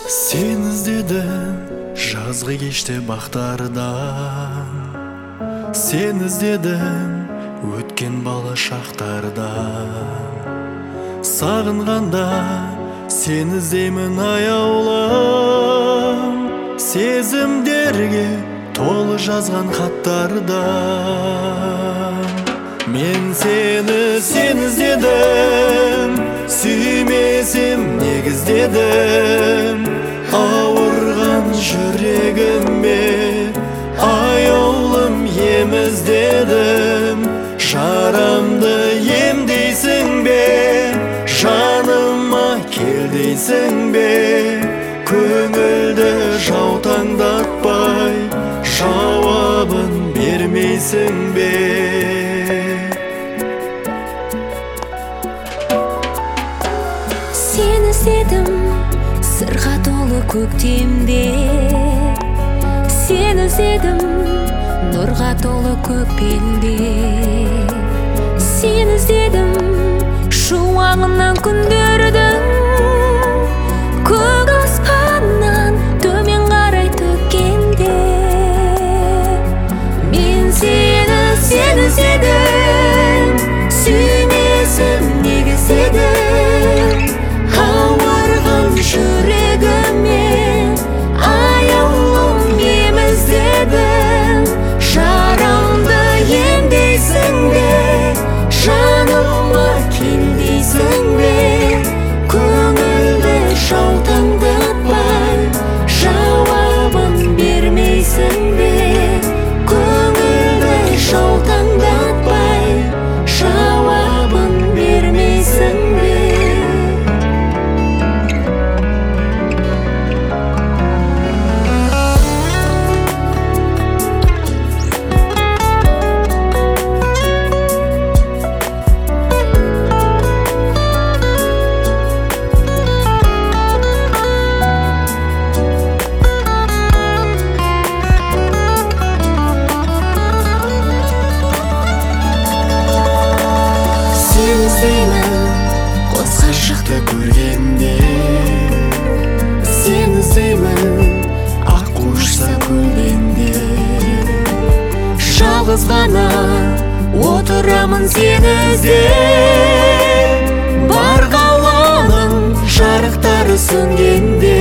Сен іздедім жазғы кеште бақтардан, сен іздедім өткен бала шақтардан. Сағынғанда сен іздеймін аяулым, сезімдерге толы жазған хаттардан. Мен сені іздедім, сүймесем неге іздедім? Ауырған жүрегіме аяулым ем іздедім. Жарамды емдейсің бе, жаныма кел дейсің бе? Көңілді жаутаңдатпай жауабын бермейсің бе? Сені іздедім сырға толы көктемде, сені іздедім нұрға толы көкпелде. Сені іздедім шуағынан күндердің, көк аспаннан төмен қарай төккенде. Мен сені іздедім, сүймесем неге іздедім? Ауырған жүрегіме аяулым ем іздедім. Жарамды емдейсің бе, жаныма кел дейсің бе? Көңілді жаутаңдатпай жауабын бермейсің бе? Көңілді жаутаңдатпай жауабын бермейсің бе? Сен іздеймін қос ғашықты көргенде, сен іздеймін ақ құшса көлденде. Жалғыз ғана отырамын сені іздеп, бар ғаламның жарықтары сөнгенде.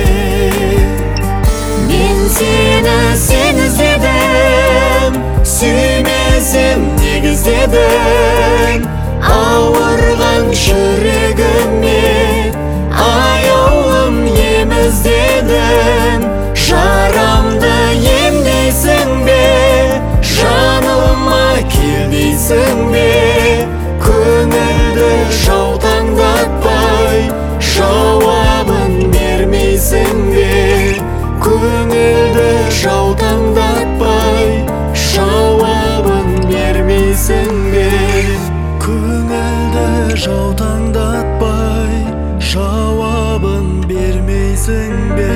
Мен сені іздедім, сүймесем неге іздедім? Ауырған жүрегіме аяулым ем іздедім. Жарамды емдейсің бе, жаныма кел дейсің бе? Көңілді жаутаңдатпай жауабын бермейсің бе? Көңілді жаутаңдатпай жауабын бермейсің бе? Көңілді жаутаңдатпай жауабын бермейсің бе?